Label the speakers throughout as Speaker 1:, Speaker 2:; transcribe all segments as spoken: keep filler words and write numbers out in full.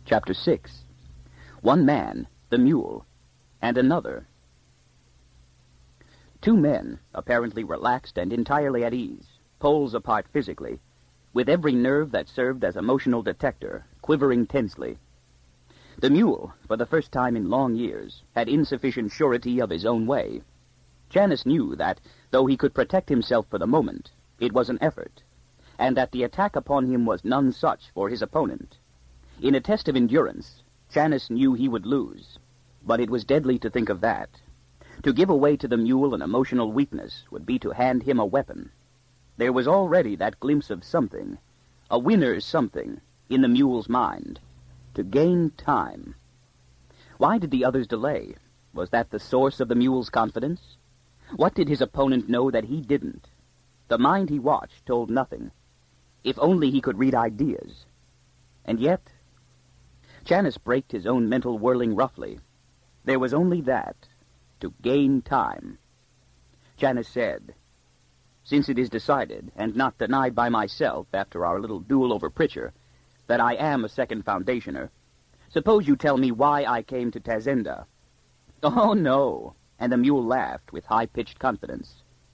Speaker 1: Chapter six. One man, the mule, and another. Two men, apparently relaxed and entirely at ease, poles apart physically, with every nerve that served as emotional detector quivering tensely. The mule, for the first time in long years, had insufficient surety of his own way. Janus knew that, though he could protect himself for the moment, it was an effort, and that the attack upon him was none such for his opponent. In a test of endurance, Janus knew he would lose, but it was deadly to think of that. To give away to the mule an emotional weakness would be to hand him a weapon. There was already that glimpse of something, a winner's something, in the mule's mind. To gain time. Why did the others delay? Was that the source of the mule's confidence? What did his opponent know that he didn't? The mind he watched told nothing. If only he could read ideas. And yet, Janus braked his own mental whirling roughly. There was only that, to gain time. Janus said, "Since it is decided, and not denied by myself after our little duel over Pritcher, that I am a second foundationer, suppose you tell me why I came to Tazenda." "Oh, no," and the mule laughed with high-pitched confidence.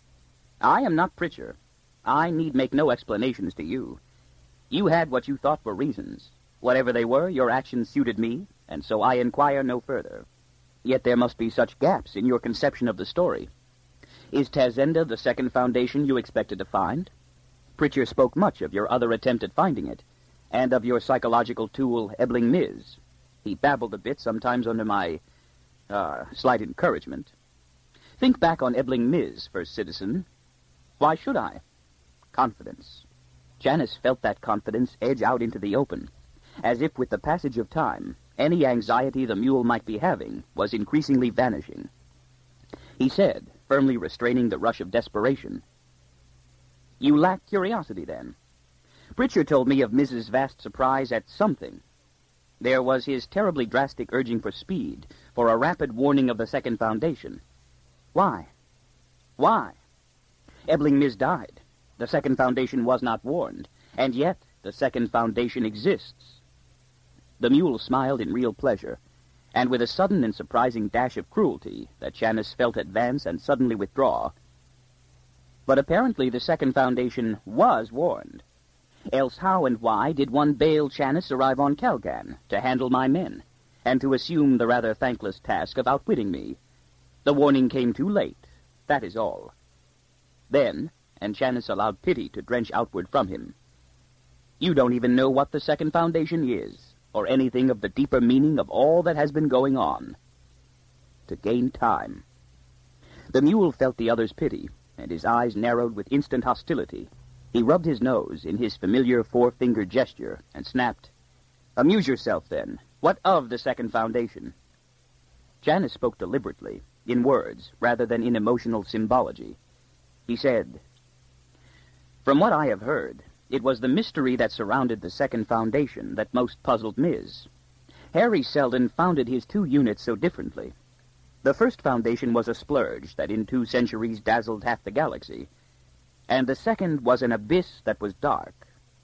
Speaker 1: "I am not Pritcher. I need make no explanations to you. You had what you thought were reasons. Whatever they were, your actions suited me, and so I inquire no further. Yet there must be such gaps in your conception of the story. Is Tazenda the second foundation you expected to find? Pritcher spoke much of your other attempt at finding it, and of your psychological tool, Ebling Miz. He babbled a bit, sometimes under my, uh, slight encouragement. Think back on Ebling Miz, first citizen. Why should I? Confidence." Janus felt that confidence edge out into the open, as if with the passage of time, any anxiety the mule might be having was increasingly vanishing. He said, firmly restraining the rush of desperation, "You lack curiosity, then. Pritcher told me of Missus vast surprise at something. There was his terribly drastic urging for speed, for a rapid warning of the second foundation. Why? Why? Ebling Miz died. The second foundation was not warned, and yet the second foundation exists." The mule smiled in real pleasure, and with a sudden and surprising dash of cruelty that Janus felt advance and suddenly withdraw. "But apparently the second foundation was warned. Else how and why did one Baal Janus arrive on Calgan to handle my men, and to assume the rather thankless task of outwitting me? The warning came too late, that is all." Then, and Janus allowed pity to drench outward from him, "You don't even know what the second foundation is, or anything of the deeper meaning of all that has been going on." To gain time. The mule felt the other's pity, and his eyes narrowed with instant hostility. He rubbed his nose in his familiar four-finger gesture and snapped, "Amuse yourself, then. What of the second foundation?" Janus spoke deliberately, in words rather than in emotional symbology. He said, "From what I have heard, it was the mystery that surrounded the second foundation that most puzzled Miz. Harry Seldon founded his two units so differently. The first foundation was a splurge that in two centuries dazzled half the galaxy, and the second was an abyss that was dark.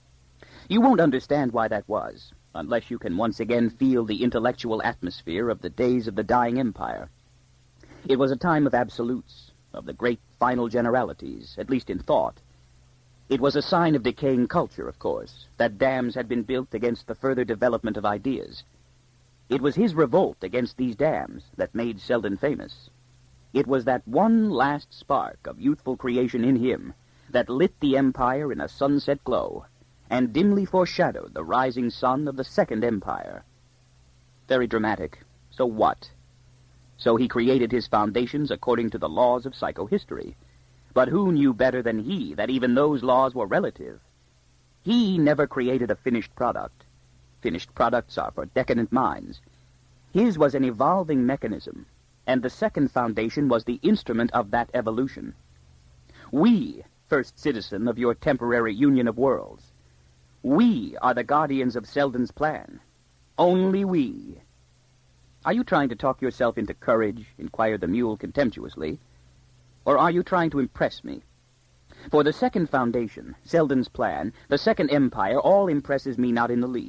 Speaker 1: You won't understand why that was, unless you can once again feel the intellectual atmosphere of the days of the dying empire. It was a time of absolutes, of the great final generalities, at least in thought. It was a sign of decaying culture, of course, that dams had been built against the further development of ideas. It was his revolt against these dams that made Seldon famous. It was that one last spark of youthful creation in him that lit the empire in a sunset glow, and dimly foreshadowed the rising sun of the Second Empire. Very dramatic. So what? So he created his foundations according to the laws of psychohistory. But who knew better than he that even those laws were relative? He never created a finished product. Finished products are for decadent minds. His was an evolving mechanism, and the second foundation was the instrument of that evolution. We, first citizen of your temporary union of worlds, we are the guardians of Seldon's plan. Only we. Are you trying to talk yourself into courage? Inquired the mule contemptuously. Or are you trying to impress me? For the second foundation, Seldon's plan, the second empire, all impresses me not in the least.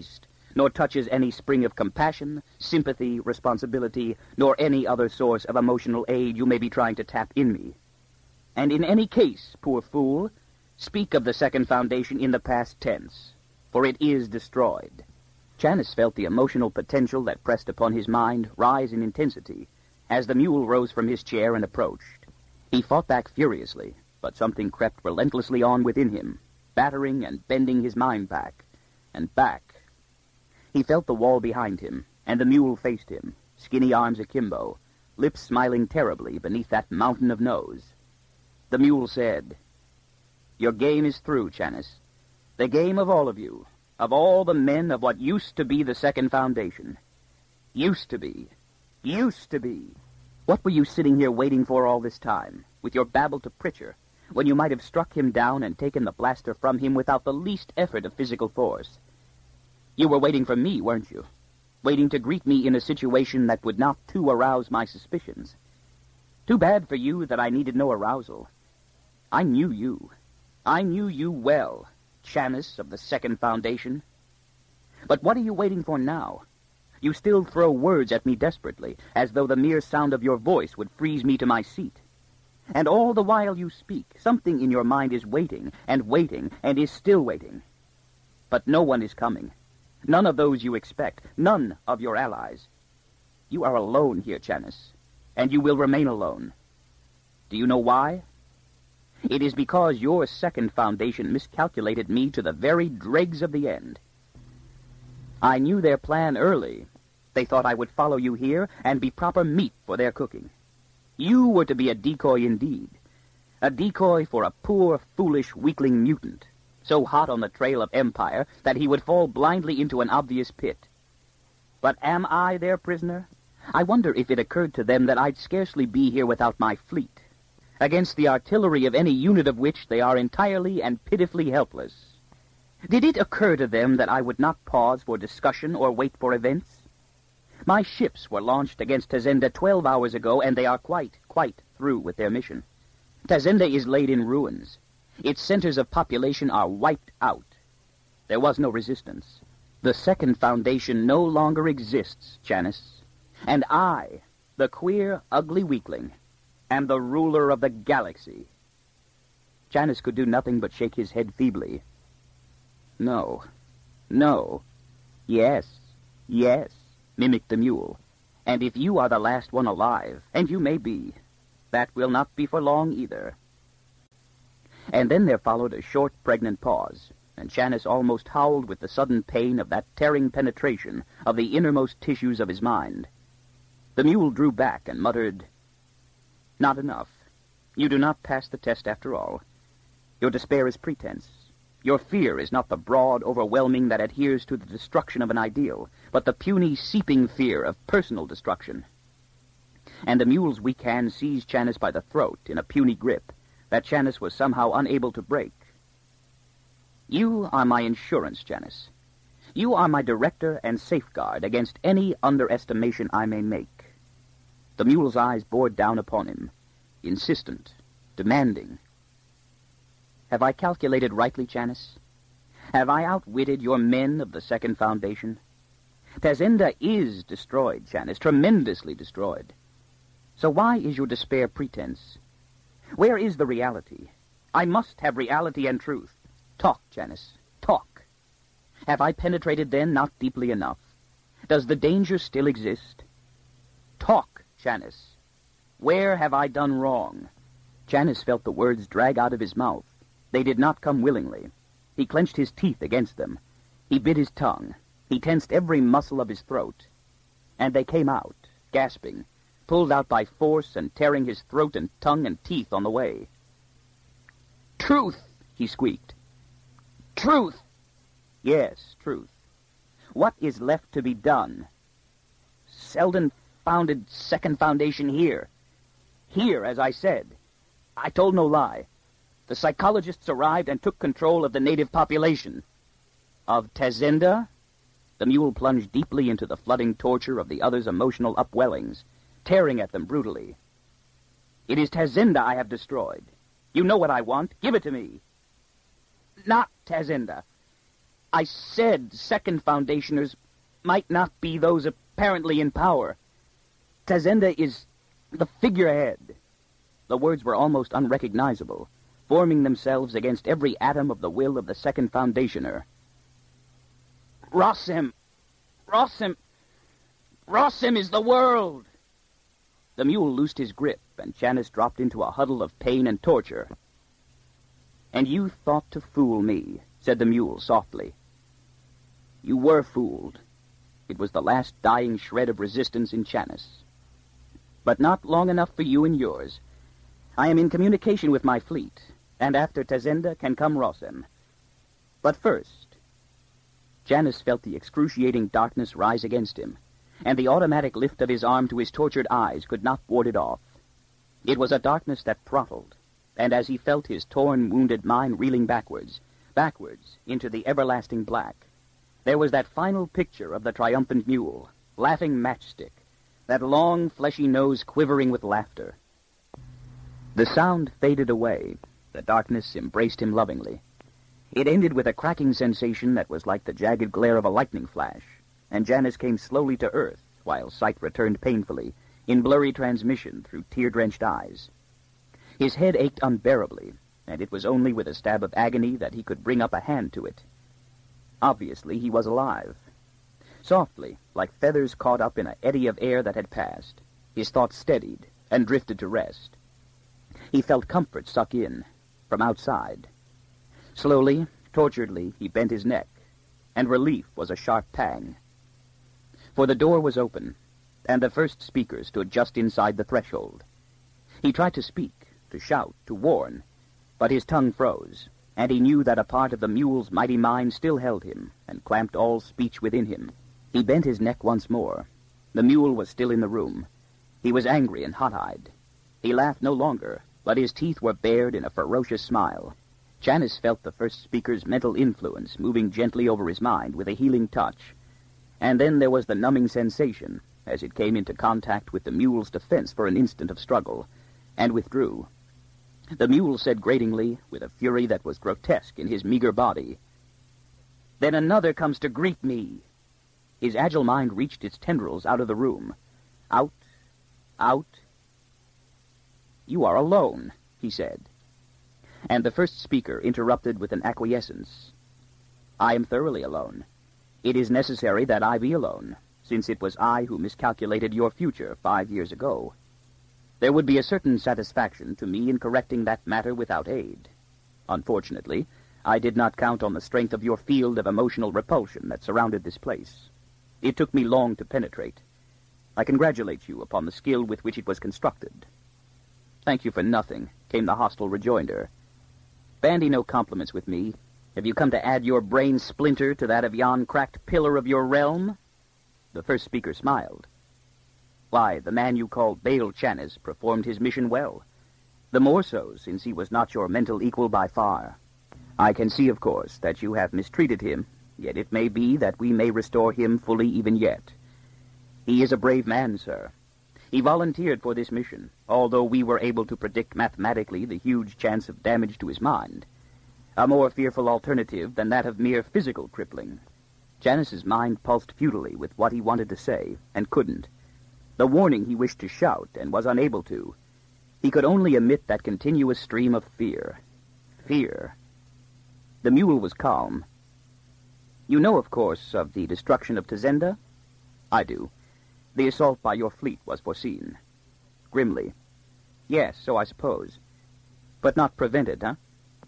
Speaker 1: nor touches any spring of compassion, sympathy, responsibility, nor any other source of emotional aid you may be trying to tap in me. And in any case, poor fool, speak of the second foundation in the past tense, for it is destroyed. Janus felt the emotional potential that pressed upon his mind rise in intensity as the mule rose from his chair and approached. He fought back furiously, but something crept relentlessly on within him, battering and bending his mind back, and back. He felt the wall behind him, and the mule faced him, skinny arms akimbo, lips smiling terribly beneath that mountain of nose. The mule said, "Your game is through, Janus. The game of all of you, of all the men of what used to be the second foundation. Used to be. Used to be. What were you sitting here waiting for all this time, with your babble to Pritchard, when you might have struck him down and taken the blaster from him without the least effort of physical force? You were waiting for me, weren't you? Waiting to greet me in a situation that would not too arouse my suspicions. Too bad for you that I needed no arousal. I knew you. I knew you well, Janus of the second foundation. But what are you waiting for now? You still throw words at me desperately, as though the mere sound of your voice would freeze me to my seat. And all the while you speak, something in your mind is waiting, and waiting, and is still waiting. But no one is coming. None of those you expect, none of your allies. You are alone here, Janus, and you will remain alone. Do you know why? It is because your second foundation miscalculated me to the very dregs of the end. I knew their plan early. They thought I would follow you here and be proper meat for their cooking. You were to be a decoy indeed, a decoy for a poor, foolish, weakling mutant, so hot on the trail of empire that he would fall blindly into an obvious pit. But am I their prisoner? I wonder if it occurred to them that I'd scarcely be here without my fleet, against the artillery of any unit of which they are entirely and pitifully helpless. Did it occur to them that I would not pause for discussion or wait for events? My ships were launched against Tazenda twelve hours ago, and they are quite, quite through with their mission. Tazenda is laid in ruins. Its centers of population are wiped out. There was no resistance. The second foundation no longer exists, Janus. And I, the queer, ugly weakling, am the ruler of the galaxy. Janus could do nothing but shake his head feebly. No, no, yes, yes, mimicked the mule. And if you are the last one alive, and you may be, that will not be for long either. And then there followed a short, pregnant pause, and Janus almost howled with the sudden pain of that tearing penetration of the innermost tissues of his mind. The mule drew back and muttered, "Not enough. You do not pass the test after all. Your despair is pretense. Your fear is not the broad, overwhelming that adheres to the destruction of an ideal, but the puny, seeping fear of personal destruction." And the mule's weak hand seized Janus by the throat in a puny grip that Janus was somehow unable to break. You are my insurance, Janus. You are my director and safeguard against any underestimation I may make. The mule's eyes bored down upon him, insistent, demanding. Have I calculated rightly, Janus? Have I outwitted your men of the second foundation? Tazenda is destroyed, Janus, tremendously destroyed. So why is your despair pretense? Where is the reality? I must have reality and truth. Talk, Janus, talk. Have I penetrated then not deeply enough? Does the danger still exist? Talk, Janus. Where have I done wrong? Janus felt the words drag out of his mouth. They did not come willingly. He clenched his teeth against them. He bit his tongue. He tensed every muscle of his throat. And they came out, gasping, pulled out by force and tearing his throat and tongue and teeth on the way. "Truth!" he squeaked. "Truth!" "Yes, truth. What is left to be done?" "Selden founded second foundation here. Here, as I said. I told no lie. The psychologists arrived and took control of the native population." "Of Tazenda?" The mule plunged deeply into the flooding torture of the other's emotional upwellings, tearing at them brutally. "It is Tazenda I have destroyed. You know what I want. Give it to me." "Not Tazenda. I said second foundationers might not be those apparently in power. Tazenda is the figurehead. The words were almost unrecognizable, forming themselves against every atom of the will of the second foundationer. Rossem! Rossem! Rossem is the world! The mule loosed his grip, and Chanis dropped into a huddle of pain and torture. And you thought to fool me, said the mule softly. You were fooled. It was the last dying shred of resistance in Chanis. But not long enough for you and yours. I am in communication with my fleet, and after Tazenda can come Rossem. But first... Chanis felt the excruciating darkness rise against him, and the automatic lift of his arm to his tortured eyes could not ward it off. It was a darkness that throttled, and as he felt his torn, wounded mind reeling backwards, backwards into the everlasting black, there was that final picture of the triumphant mule, laughing matchstick, that long, fleshy nose quivering with laughter. The sound faded away. The darkness embraced him lovingly. It ended with a cracking sensation that was like the jagged glare of a lightning flash, and Chanis came slowly to earth, while sight returned painfully, in blurry transmission through tear-drenched eyes. His head ached unbearably, and it was only with a stab of agony that he could bring up a hand to it. Obviously, he was alive. Softly, like feathers caught up in an eddy of air that had passed, his thoughts steadied and drifted to rest. He felt comfort suck in, from outside. Slowly, torturedly, he bent his neck, and relief was a sharp pang. For the door was open, and the first speaker stood just inside the threshold. He tried to speak, to shout, to warn, but his tongue froze, and he knew that a part of the mule's mighty mind still held him, and clamped all speech within him. He bent his neck once more. The mule was still in the room. He was angry and hot-eyed. He laughed no longer, but his teeth were bared in a ferocious smile. Chanis felt the first speaker's mental influence moving gently over his mind with a healing touch, and then there was the numbing sensation as it came into contact with the mule's defense for an instant of struggle, and withdrew. The mule said gratingly, with a fury that was grotesque in his meager body, "Then another comes to greet me." His agile mind reached its tendrils out of the room. Out, out. "You are alone," he said. And the first speaker interrupted with an acquiescence. "I am thoroughly alone. It is necessary that I be alone, since it was I who miscalculated your future five years ago. There would be a certain satisfaction to me in correcting that matter without aid. Unfortunately, I did not count on the strength of your field of emotional repulsion that surrounded this place. It took me long to penetrate. I congratulate you upon the skill with which it was constructed." "Thank you for nothing," came the hostile rejoinder. "Bandy no compliments with me. Have you come to add your brain splinter to that of yon cracked pillar of your realm?" The first speaker smiled. "Why, the man you call Baal Chanis performed his mission well. The more so, since he was not your mental equal by far. I can see, of course, that you have mistreated him, yet it may be that we may restore him fully even yet. He is a brave man, sir. He volunteered for this mission, although we were able to predict mathematically the huge chance of damage to his mind. A more fearful alternative than that of mere physical crippling." Chanis's mind pulsed futilely with what he wanted to say, and couldn't. The warning he wished to shout, and was unable to. He could only emit that continuous stream of fear. Fear. The mule was calm. "You know, of course, of the destruction of Tazenda?" "I do. The assault by your fleet was foreseen." Grimly. "Yes, so I suppose. But not prevented, huh?"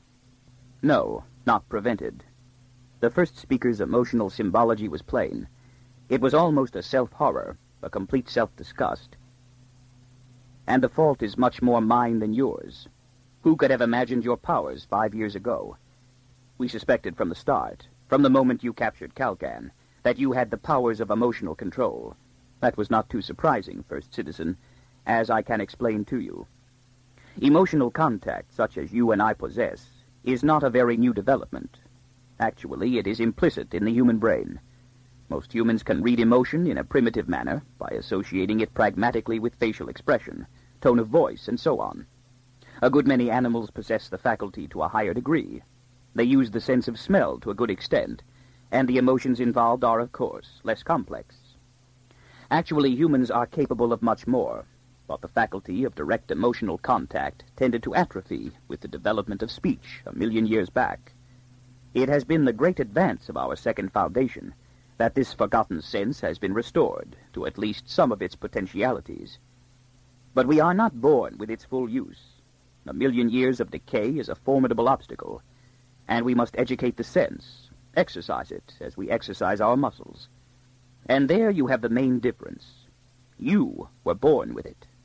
Speaker 1: "No, not prevented." The first speaker's emotional symbology was plain. It was almost a self-horror, a complete self-disgust. "And the fault is much more mine than yours. Who could have imagined your powers five years ago? We suspected from the start, from the moment you captured Kalkan, that you had the powers of emotional control. That was not too surprising, First Citizen, as I can explain to you. Emotional contact, such as you and I possess, is not a very new development. Actually, it is implicit in the human brain. Most humans can read emotion in a primitive manner by associating it pragmatically with facial expression, tone of voice, and so on. A good many animals possess the faculty to a higher degree. They use the sense of smell to a good extent, and the emotions involved are, of course, less complex. Actually, humans are capable of much more, but the faculty of direct emotional contact tended to atrophy with the development of speech a million years back. It has been the great advance of our second foundation that this forgotten sense has been restored to at least some of its potentialities. But we are not born with its full use. A million years of decay is a formidable obstacle, and we must educate the sense, exercise it as we exercise our muscles. And there you have the main difference. You were born with it.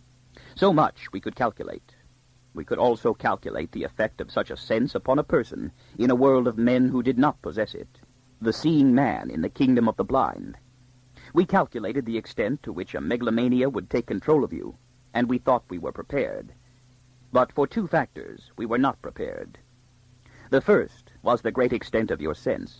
Speaker 1: So much we could calculate. We could also calculate the effect of such a sense upon a person in a world of men who did not possess it, the seeing man in the kingdom of the blind. We calculated the extent to which a megalomania would take control of you, and we thought we were prepared. But for two factors we were not prepared. The first was the great extent of your sense.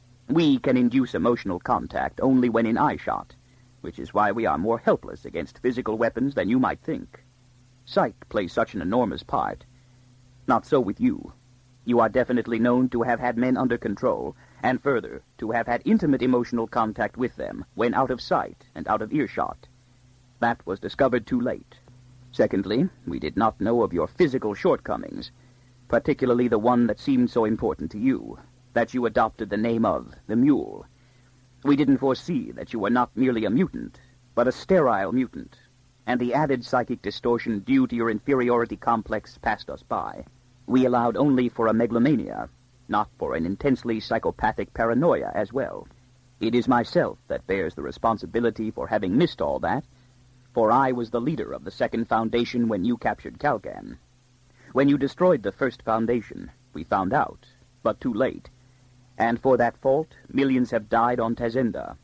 Speaker 1: We can induce emotional contact only when in eyeshot, which is why we are more helpless against physical weapons than you might think. Sight plays such an enormous part. Not so with you. You are definitely known to have had men under control, and further, to have had intimate emotional contact with them when out of sight and out of earshot. That was discovered too late. Secondly, we did not know of your physical shortcomings, particularly the one that seemed so important to you, that you adopted the name of the Mule. We didn't foresee that you were not merely a mutant, but a sterile mutant, and the added psychic distortion due to your inferiority complex passed us by. We allowed only for a megalomania, not for an intensely psychopathic paranoia as well. It is myself that bears the responsibility for having missed all that, for I was the leader of the second foundation when you captured Calgan. When you destroyed the first foundation, we found out, but too late, and for that fault, millions have died on Tazenda.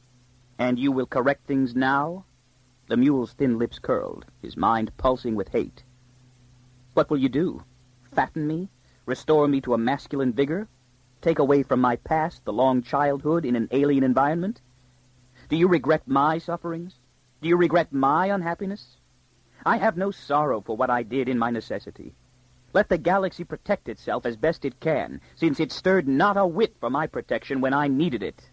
Speaker 1: And you will correct things now? The mule's thin lips curled, his mind pulsing with hate. What will you do? Fatten me? Restore me to a masculine vigor? Take away from my past the long childhood in an alien environment? Do you regret my sufferings? Do you regret my unhappiness? I have no sorrow for what I did in my necessity. Let the galaxy protect itself as best it can, since it stirred not a whit for my protection when I needed it.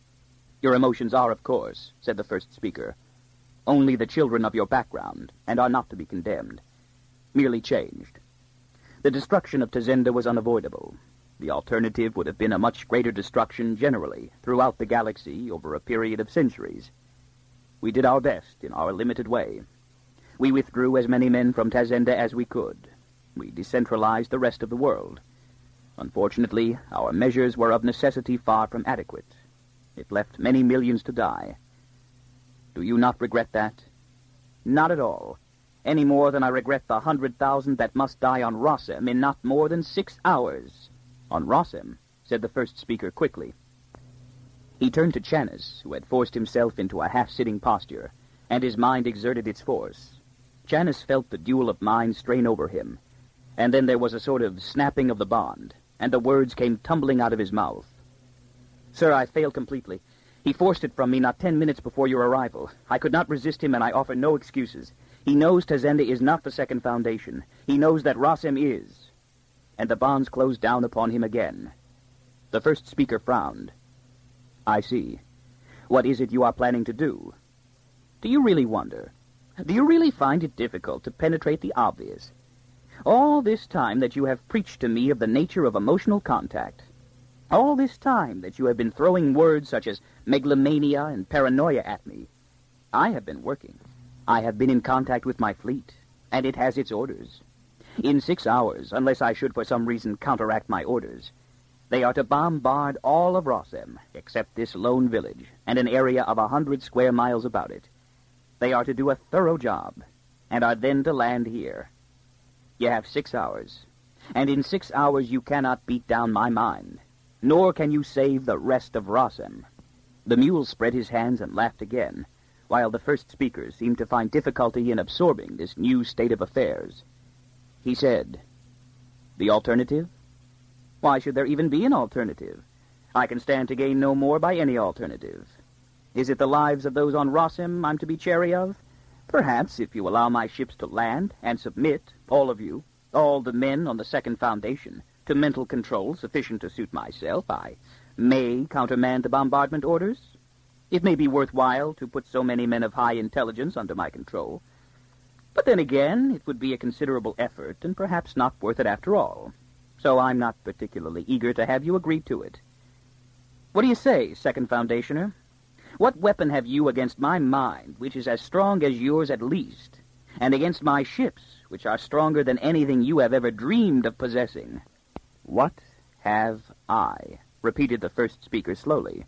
Speaker 1: Your emotions are, of course, said the first speaker, only the children of your background, and are not to be condemned, merely changed. The destruction of Tazenda was unavoidable. The alternative would have been a much greater destruction generally, throughout the galaxy, over a period of centuries. We did our best in our limited way. We withdrew as many men from Tazenda as we could. We decentralized the rest of the world. Unfortunately, our measures were of necessity far from adequate. It left many millions to die. Do you not regret that? Not at all. Any more than I regret the hundred thousand that must die on Rossem in not more than six hours. On Rossem, said the first speaker quickly. He turned to Chanis, who had forced himself into a half-sitting posture, and his mind exerted its force. Chanis felt the duel of mind strain over him, and then there was a sort of snapping of the bond, and the words came tumbling out of his mouth. Sir, I failed completely. He forced it from me not ten minutes before your arrival. I could not resist him, and I offer no excuses. He knows Tazenda is not the second foundation. He knows that Rossem is. And the bonds closed down upon him again. The first speaker frowned. I see. What is it you are planning to do? Do you really wonder? Do you really find it difficult to penetrate the obvious? All this time that you have preached to me of the nature of emotional contact, all this time that you have been throwing words such as megalomania and paranoia at me, I have been working. I have been in contact with my fleet, and it has its orders. In six hours, unless I should for some reason counteract my orders, they are to bombard all of Rossem, except this lone village, and an area of a hundred square miles about it. They are to do a thorough job, and are then to land here. You have six hours, and in six hours you cannot beat down my mind, nor can you save the rest of Rossem. The mule spread his hands and laughed again, while the first speaker seemed to find difficulty in absorbing this new state of affairs. He said, The alternative? Why should there even be an alternative? I can stand to gain no more by any alternative. Is it the lives of those on Rossem I'm to be chary of? Perhaps, if you allow my ships to land and submit, all of you, all the men on the second foundation, to mental control sufficient to suit myself, I may countermand the bombardment orders. It may be worthwhile to put so many men of high intelligence under my control. But then again, it would be a considerable effort, and perhaps not worth it after all. So I'm not particularly eager to have you agree to it. What do you say, Second Foundationer? What weapon have you against my mind, which is as strong as yours at least, and against my ships, which are stronger than anything you have ever dreamed of possessing? What have I? Repeated the first speaker slowly.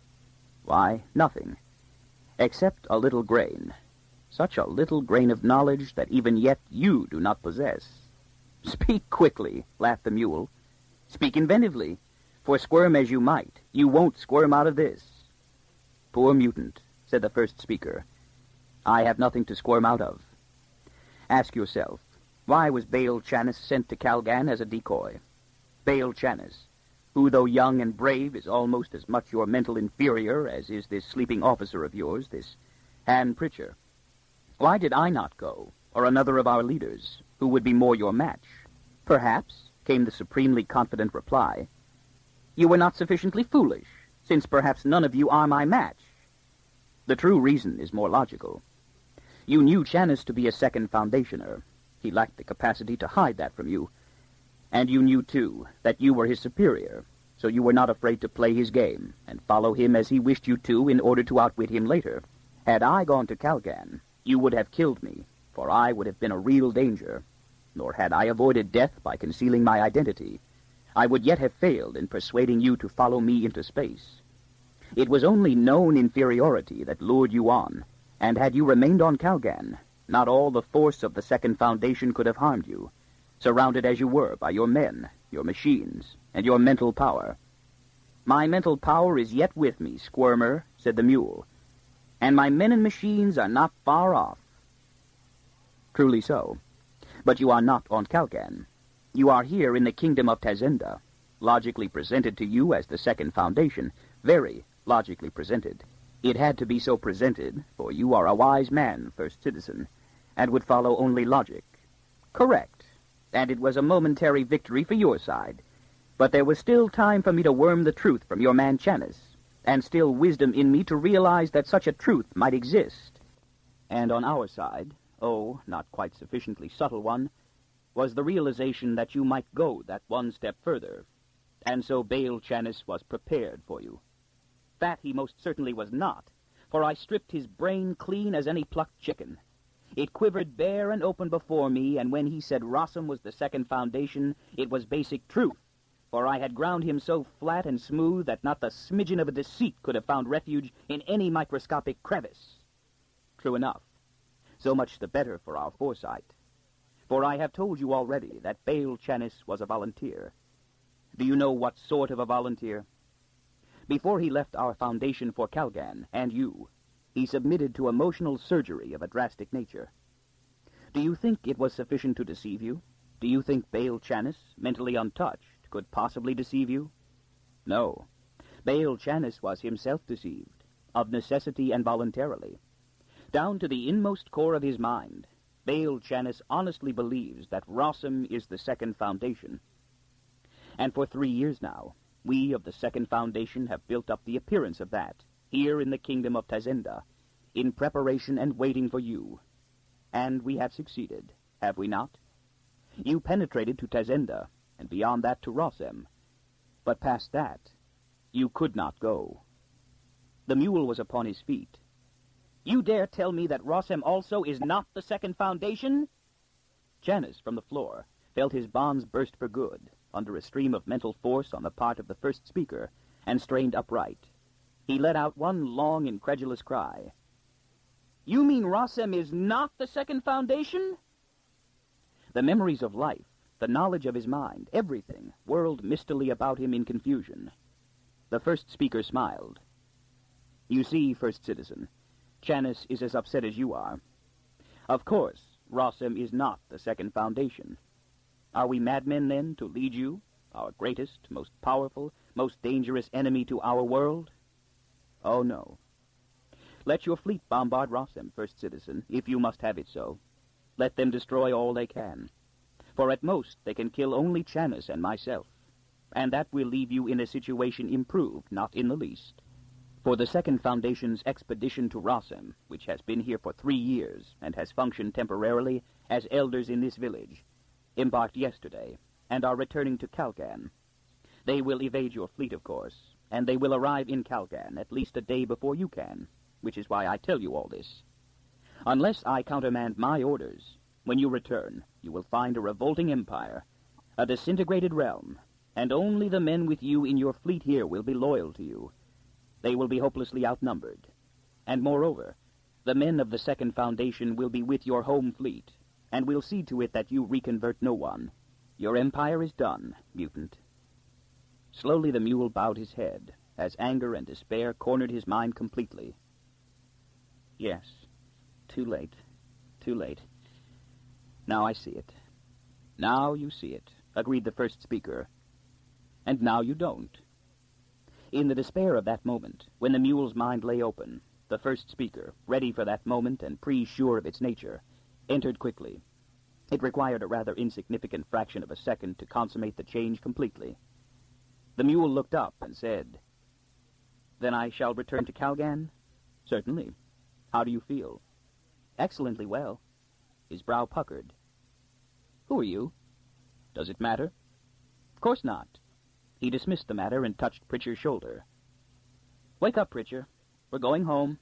Speaker 1: Why, nothing, except a little grain. Such a little grain of knowledge that even yet you do not possess. Speak quickly, laughed the mule. Speak inventively, for squirm as you might, you won't squirm out of this. Poor mutant, said the first speaker. I have nothing to squirm out of. Ask yourself, why was Baal Chanis sent to Calgan as a decoy? Baal Chanis, who, though young and brave, is almost as much your mental inferior as is this sleeping officer of yours, this Han Pritcher. Why did I not go, or another of our leaders, who would be more your match? Perhaps, came the supremely confident reply, you were not sufficiently foolish, since perhaps none of you are my match. The true reason is more logical. You knew Chanis to be a second foundationer. He lacked the capacity to hide that from you. And you knew, too, that you were his superior, so you were not afraid to play his game and follow him as he wished you to in order to outwit him later. Had I gone to Calgan, you would have killed me, for I would have been a real danger. Nor had I avoided death by concealing my identity. I would yet have failed in persuading you to follow me into space. It was only known inferiority that lured you on, and had you remained on Calgan, not all the force of the Second Foundation could have harmed you, surrounded as you were by your men, your machines, and your mental power. My mental power is yet with me, Squirmer, said the mule, and my men and machines are not far off. Truly so. But you are not on Calgan. You are here in the kingdom of Tazenda, logically presented to you as the Second Foundation, very logically presented. It had to be so presented, for you are a wise man, First Citizen, and would follow only logic. Correct, and it was a momentary victory for your side, but there was still time for me to worm the truth from your man Chanis, and still wisdom in me to realize that such a truth might exist. And on our side, oh, not quite sufficiently subtle one, was the realization that you might go that one step further, and so Baal Chanis was prepared for you. That he most certainly was not, for I stripped his brain clean as any plucked chicken. It quivered bare and open before me, and when he said Rossum was the Second Foundation, it was basic truth, for I had ground him so flat and smooth that not the smidgen of a deceit could have found refuge in any microscopic crevice. True enough. So much the better for our foresight. For I have told you already that Baal Chanis was a volunteer. Do you know what sort of a volunteer? Before he left our foundation for Calgan, and you, he submitted to emotional surgery of a drastic nature. Do you think it was sufficient to deceive you? Do you think Baal Chanis, mentally untouched, could possibly deceive you? No. Baal Chanis was himself deceived, of necessity and voluntarily. Down to the inmost core of his mind, Baal Chanis honestly believes that Rossum is the Second Foundation. And for three years now, we of the Second Foundation have built up the appearance of that, here in the kingdom of Tazenda, in preparation and waiting for you. And we have succeeded, have we not? You penetrated to Tazenda, and beyond that to Rossum. But past that, you could not go. The mule was upon his feet. You dare tell me that Rossum also is not the Second Foundation? Chanis, from the floor, felt his bonds burst for good, under a stream of mental force on the part of the first speaker, and strained upright. He let out one long, incredulous cry. You mean Rossum is not the Second Foundation? The memories of life, the knowledge of his mind, everything, whirled mistily about him in confusion. The first speaker smiled. You see, First Citizen, Chanis is as upset as you are. Of course, Rossum is not the Second Foundation. Are we madmen, then, to lead you, our greatest, most powerful, most dangerous enemy to our world? Oh, no. Let your fleet bombard Rossum, First Citizen, if you must have it so. Let them destroy all they can. For at most they can kill only Chanis and myself. and that will leave you in a situation improved, not in the least. For the Second Foundation's expedition to Rossem, which has been here for three years and has functioned temporarily as elders in this village, embarked yesterday and are returning to Kalgan. They will evade your fleet, of course, and they will arrive in Kalgan at least a day before you can, which is why I tell you all this. Unless I countermand my orders, when you return, you will find a revolting empire, a disintegrated realm, and only the men with you in your fleet here will be loyal to you. They will be hopelessly outnumbered. And moreover, the men of the Second Foundation will be with your home fleet, and will see to it that you reconvert no one. Your empire is done, mutant. Slowly the mule bowed his head, as anger and despair cornered his mind completely. Yes, too late, too late. Now I see it. Now you see it, agreed the first speaker. And now you don't. In the despair of that moment, when the mule's mind lay open, the first speaker, ready for that moment and pre-sure of its nature, entered quickly. It required a rather insignificant fraction of a second to consummate the change completely. The mule looked up and said, "Then I shall return to Kalgan?" "Certainly. How do you feel?" "Excellently well." His brow puckered. "Who are you?" "Does it matter?" "Of course not." He dismissed the matter and touched Pritcher's shoulder. "Wake up, Pritcher. We're going home."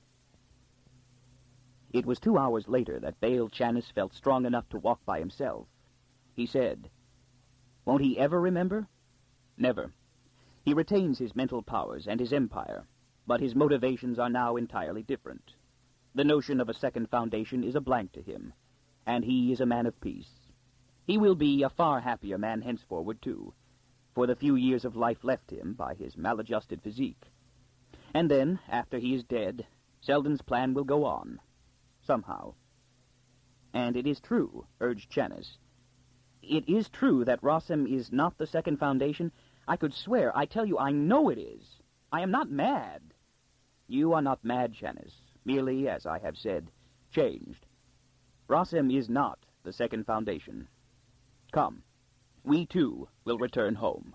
Speaker 1: It was two hours later that Bale Channis felt strong enough to walk by himself. He said, "Won't he ever remember?" "Never. He retains his mental powers and his empire, but his motivations are now entirely different. The notion of a Second Foundation is a blank to him, and he is a man of peace. He will be a far happier man henceforward, too, for the few years of life left him by his maladjusted physique. And then, after he is dead, Selden's plan will go on. Somehow." "And it is true," urged Channis. "It is true that Rossem is not the Second Foundation? I could swear, I tell you, I know it is. I am not mad." "You are not mad, Channis, merely, as I have said, changed. Rossem is not the Second Foundation. Come, we too will return home."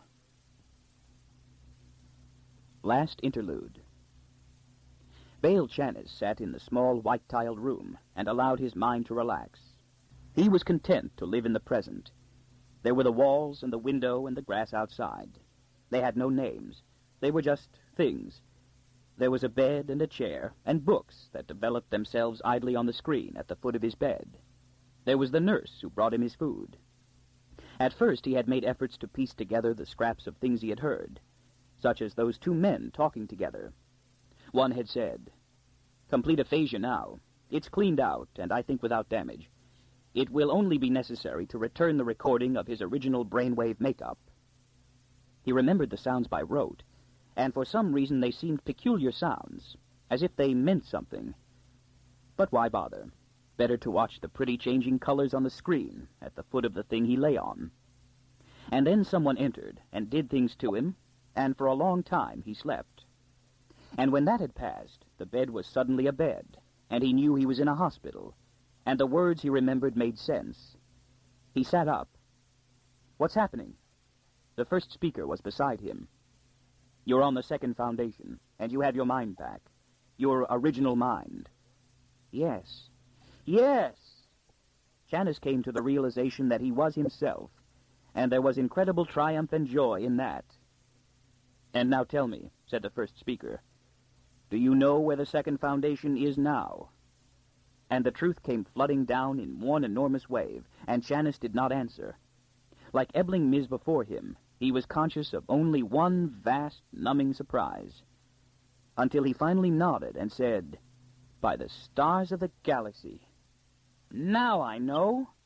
Speaker 1: Last interlude. Bale Channis sat in the small white-tiled room and allowed his mind to relax. He was content to live in the present. There were the walls and the window and the grass outside. They had no names. They were just things. There was a bed and a chair and books that developed themselves idly on the screen at the foot of his bed. There was the nurse who brought him his food. At first he had made efforts to piece together the scraps of things he had heard, such as those two men talking together. One had said, "Complete aphasia now. It's cleaned out, and I think without damage. It will only be necessary to return the recording of his original brainwave makeup." He remembered the sounds by rote, and for some reason they seemed peculiar sounds, as if they meant something. But why bother? Better to watch the pretty changing colors on the screen at the foot of the thing he lay on. And then someone entered and did things to him, and for a long time he slept. And when that had passed, the bed was suddenly a bed, and he knew he was in a hospital, and the words he remembered made sense. He sat up. "What's happening?" The first speaker was beside him. "You're on the Second Foundation, and you have your mind back. Your original mind." "Yes. Yes!" Channis came to the realization that he was himself, and there was incredible triumph and joy in that. "And now tell me," said the first speaker, "do you know where the Second Foundation is now?" And the truth came flooding down in one enormous wave, and Channis did not answer. Like Ebling Miz before him, he was conscious of only one vast, numbing surprise, until he finally nodded and said, "By the stars of the galaxy, now I know!"